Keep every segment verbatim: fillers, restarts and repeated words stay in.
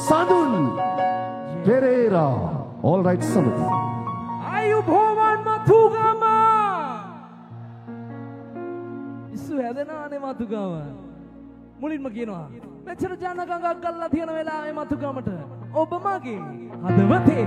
Sadul Pereira. All right, Samati. Ayubhowan Mathugama. Isu hadena ane Mathugama. Mulinma කියනවා. මෙච්චර ජනගංගක් ගල්ලා තියෙන වෙලාවේ Mathugamaට ඔබ මගේ හදවතේ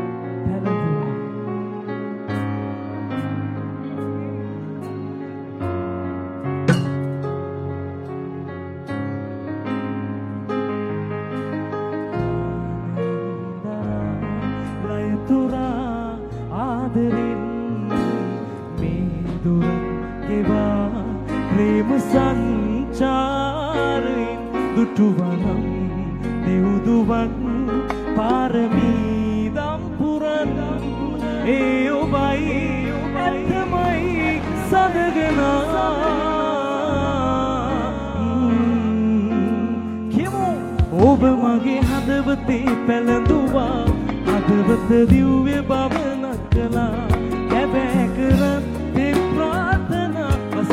සංචාරයෙන් දුටුවනම් දෙව්දුවක් පාරමී දම් පුරන ඒ ඔබයි ඇත්තමයි සඳගනා කියමු ඔබ මගේ හදවතේ පැලඳුවා හදවත දිව්‍ය භවනක් කළා කැබෑ කරත් ඒ ප්‍රාර්ථනා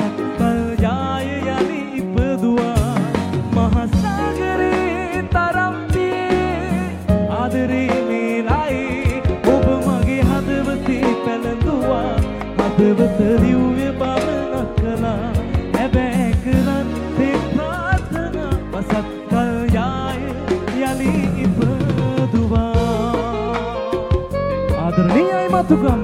හදවත දිව්‍ය භවනක් කළා හැබැයි කරත්තේ ප්‍රාර්ථනා වසත් කල් යාය යලි ඉපදුවා ආදරණීයයි Mathugama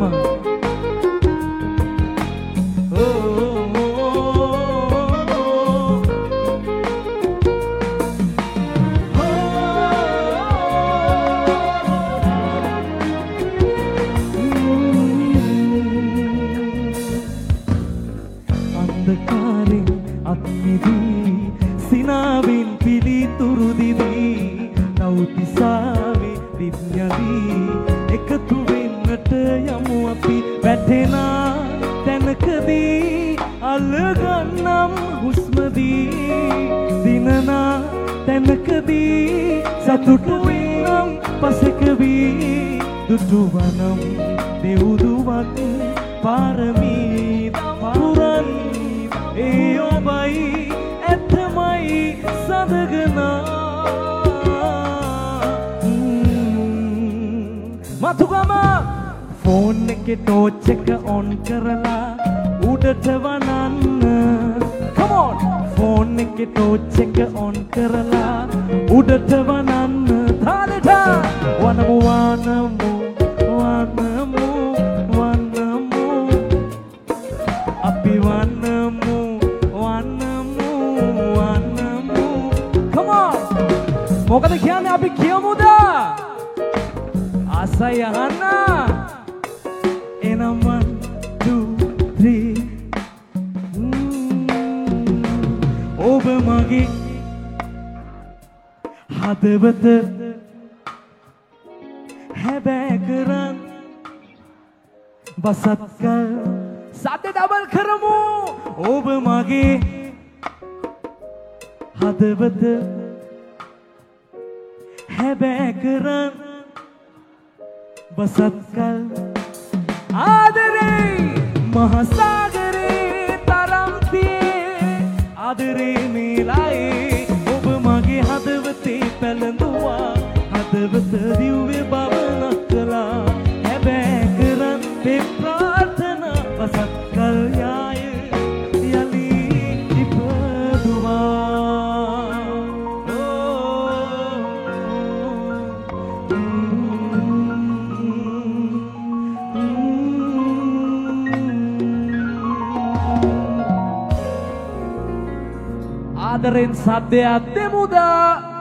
සිනාවෙන් පිළිතුරු දිවි නවතිසාවේ විඥාවි එකතු වෙන්නට යමු අපි වැටෙනා තැනකදී අල්ලගන්නම් හුස්මදී දිනනා තැනකදී සතුටු වෙනම් පසෙක වී දුටුවනම් දෙව්දුවක් පාරමී පුරන් ඒ ඔබයි ඇත්තමයි සඳගනා Mathugama ෆෝන් එකේ ටෝච් එක ඔන් කරලා උඩට වනන්න come on ෆෝන් එකේ ටෝච් එක ඔන් කරලා උඩට වනන්න තාලෙට වනමු වනමු වනමු වනමු අපි වනමු වනමු වනමු come on මොකද කියන්නේ අපි කියමුද ආසයි අහන්න එනම් one two three ඔබ මගේ හදවත හැබෑ කරන් බසත්කල් සද්ද ඩබල් කරමු ඔබ මගේ හදවත හැබෑ කරන් බසත්කල් ආදරේ මහසාගරේ තරම්තියේ ආදරේ මේලයි ඔබ මගේ හදවතේ පැලඳුවා හදවත දිව්‍ය භවනක් කළා හැබෑ කරන් මේ ප්‍රාර්ථනා බසත්කල් යාය යලි ඉපදුවා ආදරෙන් සද්දයක් දෙමුදා